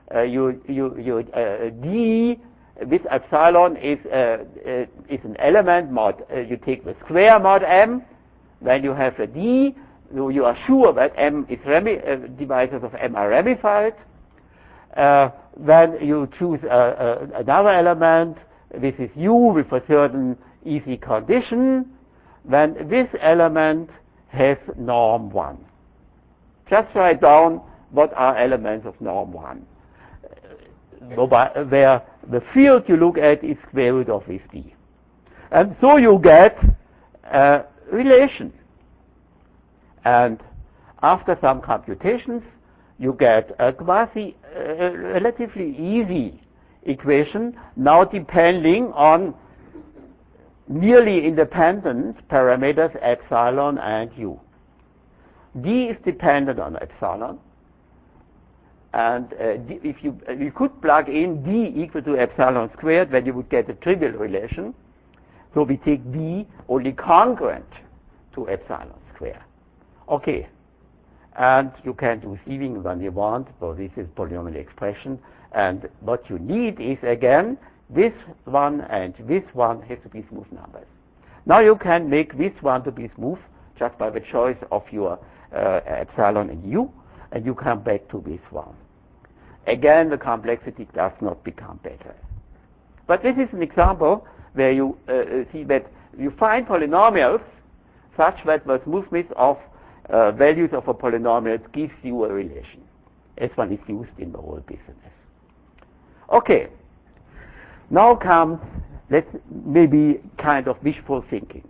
D with epsilon is an element mod. You take the square mod M. Then you have a D. So you are sure that M is divisors of M are ramified. Then you choose another element. This is U with a certain easy condition. Then this element has norm 1. Just write down what are elements of norm 1. Where the field you look at is square root of this D. And so you get a relation. And after some computations, you get a relatively easy equation, now depending on nearly independent parameters epsilon and U. D is dependent on epsilon. And if you could plug in D equal to epsilon squared, then you would get a trivial relation. So we take D only congruent to epsilon squared. Okay. And you can do sieving when you want, so this is polynomial expression. And what you need is, again, this one and this one has to be smooth numbers. Now you can make this one to be smooth just by the choice of your epsilon and U, and you come back to this one. Again, the complexity does not become better. But this is an example where you see that you find polynomials such that the smoothness of values of a polynomial gives you a relation. As one is used in the whole business. Okay. Now comes, maybe kind of wishful thinking.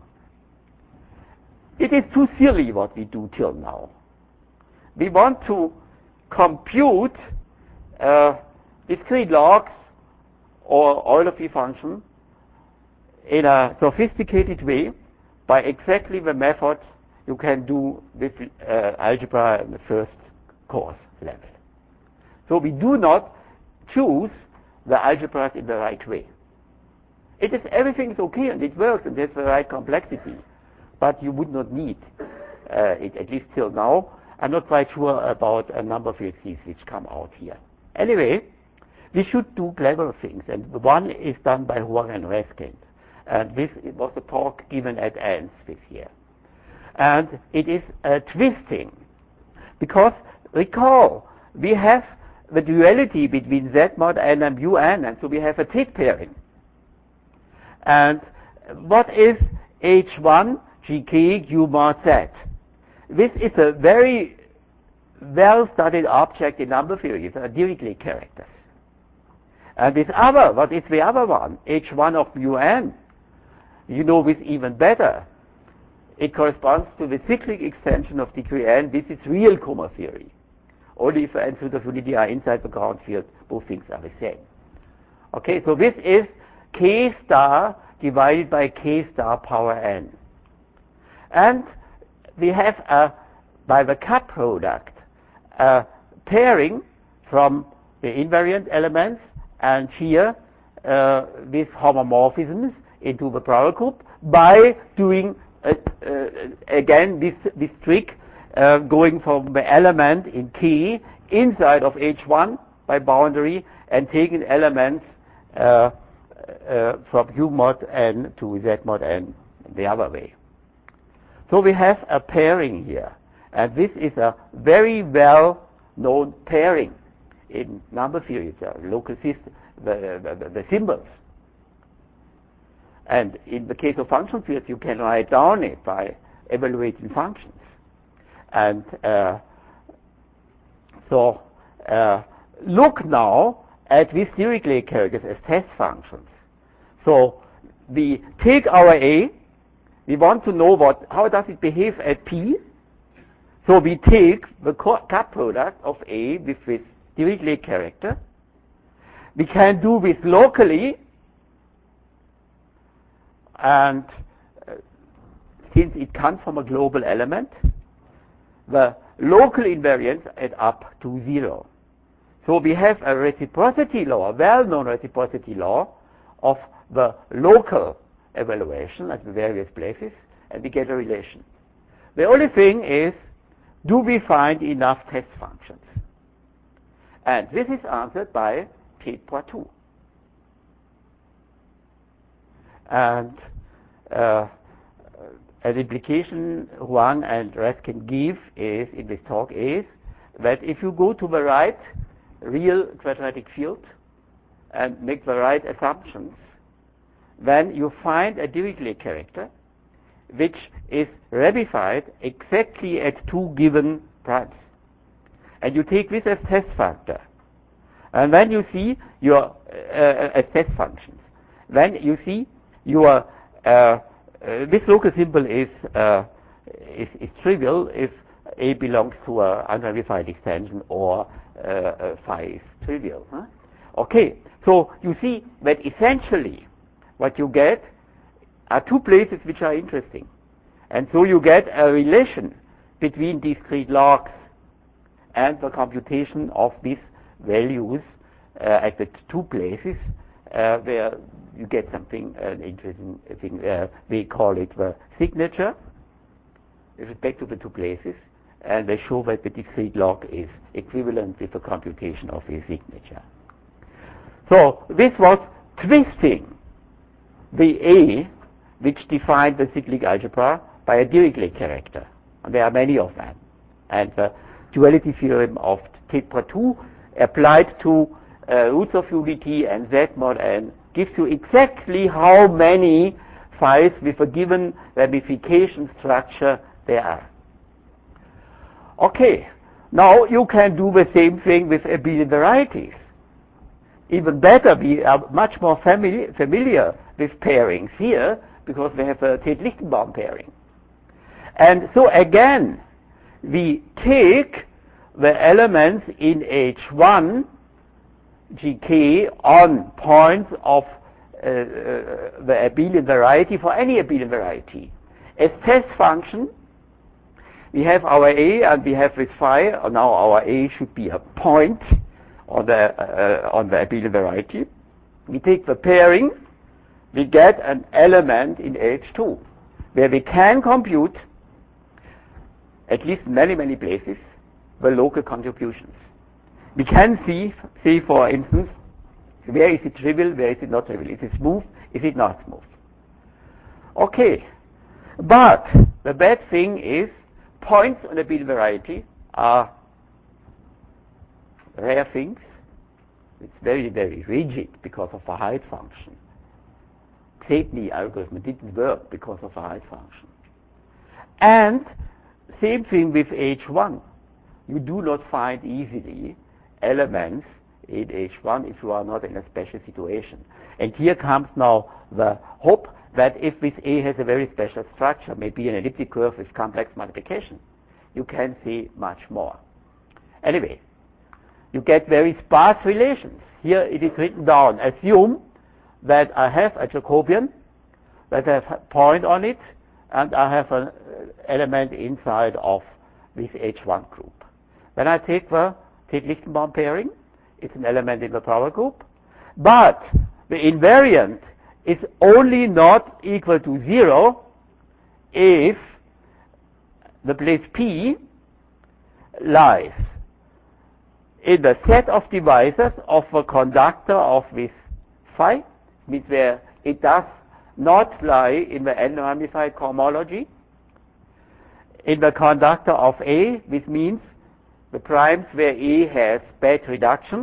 It is too silly what we do till now. We want to compute discrete logs or Euler-Phi function in a sophisticated way by exactly the method you can do with algebra in the first course level. So we do not choose the algebras in the right way. Everything is okay and it works and there's the right complexity, but you would not need at least till now. I'm not quite sure about a number field C's which come out here. Anyway, we should do clever things, and one is done by Huang and Reskin. And this was a talk given at ANS this year. And it is twisting, because recall, we have the duality between Z mod n and mu n, and so we have a Tit pairing. And what is H1 GK Q mod Z? This is a very well-studied object in number theory. It's a Dirichlet characters. And this other, what is the other one? H1 of mu n. You know this even better. It corresponds to the cyclic extension of degree n. This is real Kummer theory. Only if n suit of unity are inside the ground field, both things are the same. Okay, so this is k star divided by k star power n. And we have, by the cup product, a pairing from the invariant elements, and here with homomorphisms into the Brauer group by doing again this trick, going from the element in K inside of H1 by boundary and taking elements from U mod n to Z mod n the other way. So we have a pairing here, and this is a very well-known pairing in number theory, local system, the symbols. And in the case of function fields, you can write down it by evaluating functions. And so look now at these Dirichlet characters as test functions. So we take our A, we want to know how does it behave at P. So we take the cup product of A with this Dirichlet character. We can do this locally, and since it comes from a global element, the local invariants add up to 0. So we have a reciprocity law, a well-known reciprocity law of the local evaluation at the various places, and we get a relation. The only thing is, do we find enough test functions? And this is answered by Tit-Poitou. And an implication Huang and Reskin give is, in this talk, is that if you go to the right real quadratic field and make the right assumptions, then you find a Dirichlet character which is ramified exactly at two given primes. And you take this as test factor. And then you see your as test functions. Then you see your this local symbol is trivial if A belongs to an unramified extension or phi is trivial. Huh? Okay, so you see that essentially what you get are two places which are interesting. And so you get a relation between discrete logs and the computation of these values at the two places where you get something interesting thing. We call it the signature with respect to the two places, and they show that the discrete log is equivalent with the computation of the signature. So this was twisting the A, which defined the cyclic algebra by a Dirichlet character. And there are many of them. And the duality theorem of Tit-Poitou applied to roots of unity and Z mod n gives you exactly how many phi's with a given ramification structure there are. Okay, now you can do the same thing with abelian varieties. Even better, we are much more familiar with pairings here because we have a Tate-Lichtenbaum pairing. And so again, we take the elements in H1 GK on points of the abelian variety for any abelian variety. As test function, we have our A and we have this phi. Now our A should be a point on the abelian variety. We take the pairing, we get an element in H2 where we can compute at least many, many places, the local contributions. We can see, for instance, where is it trivial, where is it not trivial? Is it smooth, is it not smooth? Okay, but the bad thing is points on the abelian variety are rare things. It's very, very rigid because of a height function. Xedny algorithm didn't work because of a height function. And same thing with H1. You do not find easily elements in H1 if you are not in a special situation. And here comes now the hope that if this A has a very special structure, maybe an elliptic curve with complex multiplication, you can see much more. Anyway, you get very sparse relations. Here it is written down. Assume that I have a Jacobian, that I have a point on it, and I have an element inside of this H1 group. When I take the Tate-Lichtenbaum pairing, it's an element in the power group, but the invariant is only not equal to 0 if the place P lies in the set of divisors of the conductor of this phi, means where it does not lie in the n-ramified cohomology. In the conductor of A, this means the primes where A has bad reduction,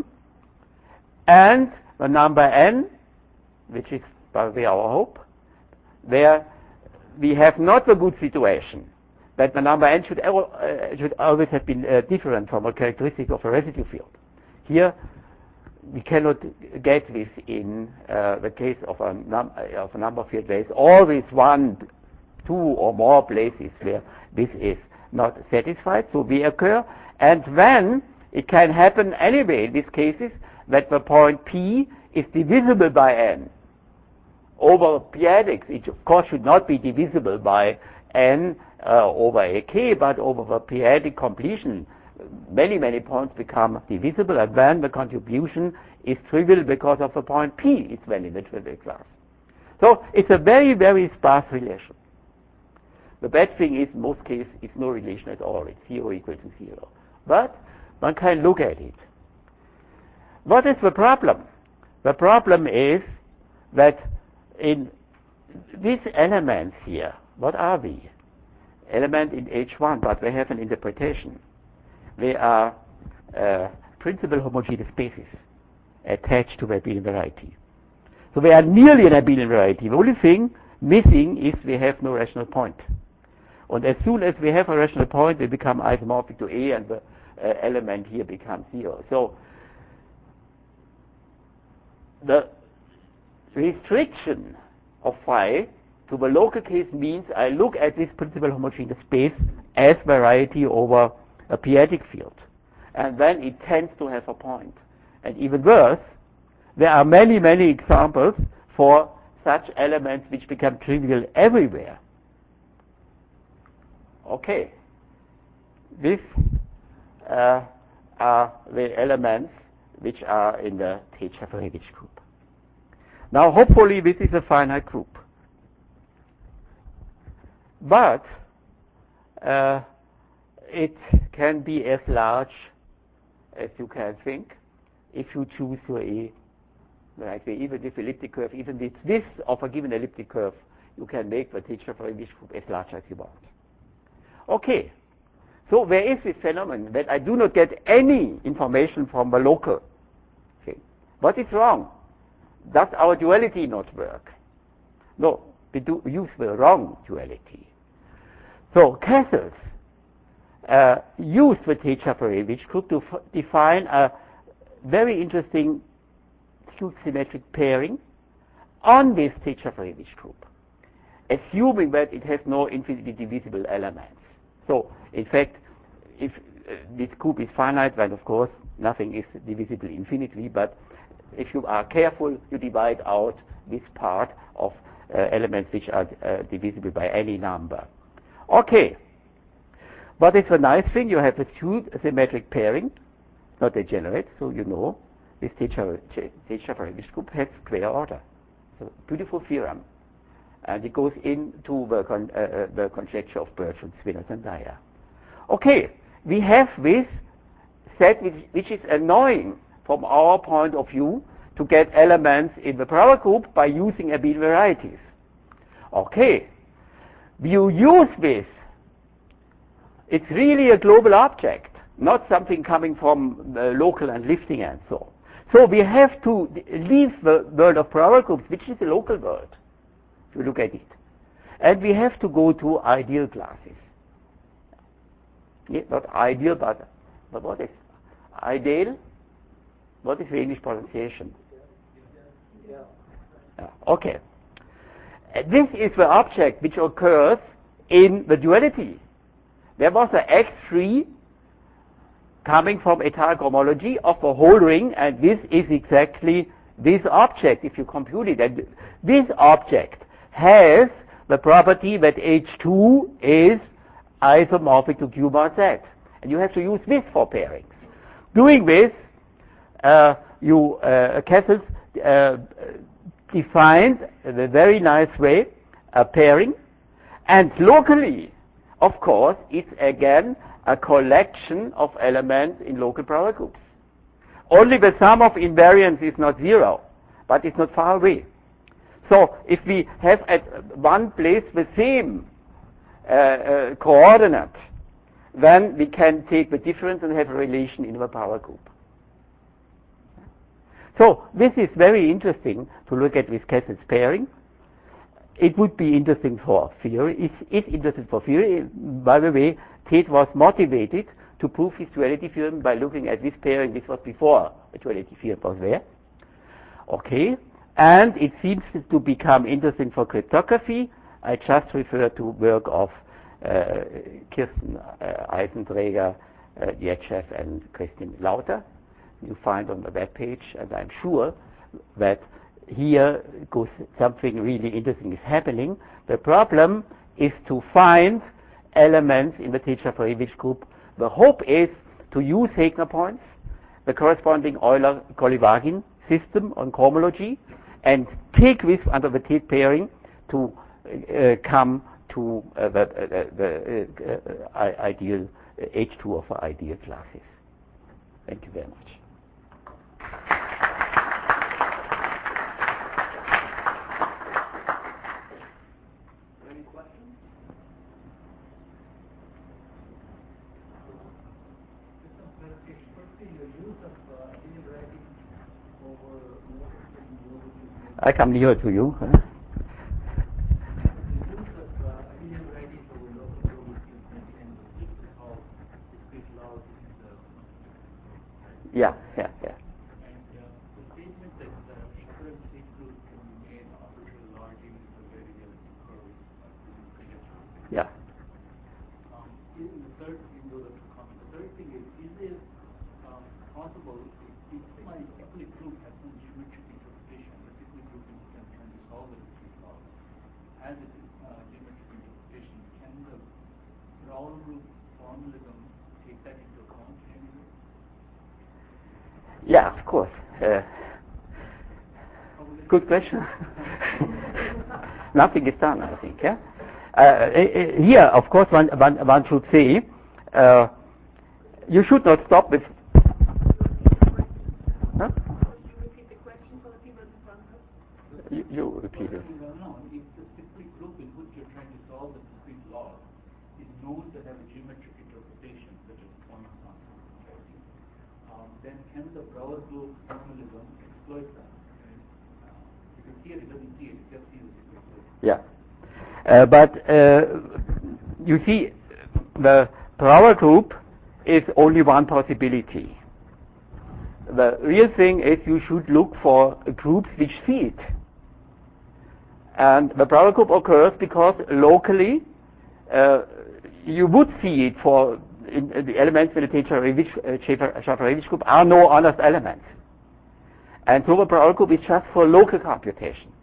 and the number n, which is by the way our hope, where we have not the good situation that the number n should always have been different from a characteristic of a residue field. Here, we cannot get this in the case of a number field. There is always 1, 2 or more places where this is not satisfied, so we occur. And then it can happen anyway in these cases that the point P is divisible by n. Over p-adics, it of course should not be divisible by n over ak, but over the p-adic completion, many, many points become divisible, and then the contribution is trivial because of the point P is then in the trivial class. So it's a very, very sparse relation. The bad thing is, in most cases, it's no relation at all. It's 0 equal to 0. But one can look at it. What is the problem? The problem is that in these elements here, what are they? Element in H1, but they have an interpretation. They are principal homogeneous spaces attached to the abelian variety. So they are nearly an abelian variety. The only thing missing is we have no rational point. And as soon as we have a rational point, we become isomorphic to A, and the element here becomes 0. So the restriction of phi to the local case means I look at this principal homogeneous space as variety over a p-adic field. And then it tends to have a point. And even worse, there are many, many examples for such elements which become trivial everywhere. Okay. These are the elements which are in the Tate-Shafarevich group. Now, hopefully, this is a finite group. But it can be as large as you can think if you choose your A. Like even this elliptic curve, even with this of a given elliptic curve, you can make the Tate-Shafarevich group as large as you want. Okay. So there is this phenomenon that I do not get any information from the local. Okay. What is wrong? Does our duality not work? No, we do use the wrong duality. So Cassels used the Tate-Shafarevich group to define a very interesting skewed symmetric pairing on this Tate-Shafarevich group, assuming that it has no infinitely divisible elements. So, in fact, if this group is finite, then of course nothing is divisible infinitely, but if you are careful, you divide out this part of elements which are divisible by any number. Okay. But it's a nice thing, you have a skewed symmetric pairing, not degenerate, so you know this Tate-Shafarevich group has square order. So, beautiful theorem. And it goes into the conjecture of Birch and Swinners and Dyer. okay, we have this set which is annoying from our point of view to get elements in the power group by using abelian varieties. Okay, you use this. It's really a global object, not something coming from local and lifting and so on. So we have to leave the world of power groups, which is a local world, to look at it. And we have to go to ideal classes. Yeah, not ideal, but what is ideal? What is the English pronunciation? Yeah, okay. This is the object which occurs in the duality. There was an X3 coming from étale cohomology of the whole ring, and this is exactly this object, if you compute it. And this object has the property that H2 is isomorphic to Q bar Z. And you have to use this for pairings. Doing this, Cassels defined in a very nice way a pairing, and locally, of course, it's again a collection of elements in local power groups. Only the sum of invariants is not zero, but it's not far away. So if we have at one place the same coordinate, then we can take the difference and have a relation in the power group. So this is very interesting to look at with Cassel's pairing. It would be interesting for theory. It's interesting for theory. By the way, Tate was motivated to prove his duality theorem by looking at this pairing. This was before the duality theorem was there. Okay, and it seems to become interesting for cryptography. I just refer to work of Kirsten Eisenträger, Djetschew, and Christine Lauter. You find on the web page, and I'm sure that here goes something really interesting is happening. The problem is to find elements in the Tate-Shafarevich group. The hope is to use Heegner points, the corresponding Euler-Kolyvagin system on cohomology, and take this under the Tate pairing to come to the ideal H2 of ideal classes. Thank you very much. Any questions? Just some clarification. Firstly, your use of abelian varieties over I come nearer to you. Huh? The use of abelian varieties over local global systems can be called discrete laws in the Yeah. And the statement that equivalent state groups can be made arbitrarily large even if they're very realistic curves are Yeah. The third thing, those are two comments. The third thing is it possible if my cyclic group has some geometric interpretation, the cyclic group in can be solved with discrete laws, has its geometric interpretation, can the Raoul group formalism take that into account anyway? Yeah, of course. Good question. Nothing is done, I think. Yeah. Here, of course, one should say you should not stop with. Huh? You repeat the question for the people in front of us? You repeat it. No, if the cyclic group in which you're trying to solve the discrete laws is nodes that have a geometric interpretation, such as points on, then can the Brouwer group formalism exploit that? Because here it doesn't see it, it just sees the cyclic group. Yeah. But you see, the Brouwer group is only one possibility. The real thing is you should look for groups which see it. And the Brouwer group occurs because locally you would see it for the elements in the Tate-Shafarevich group are no honest elements. And so the Brouwer group is just for local computation.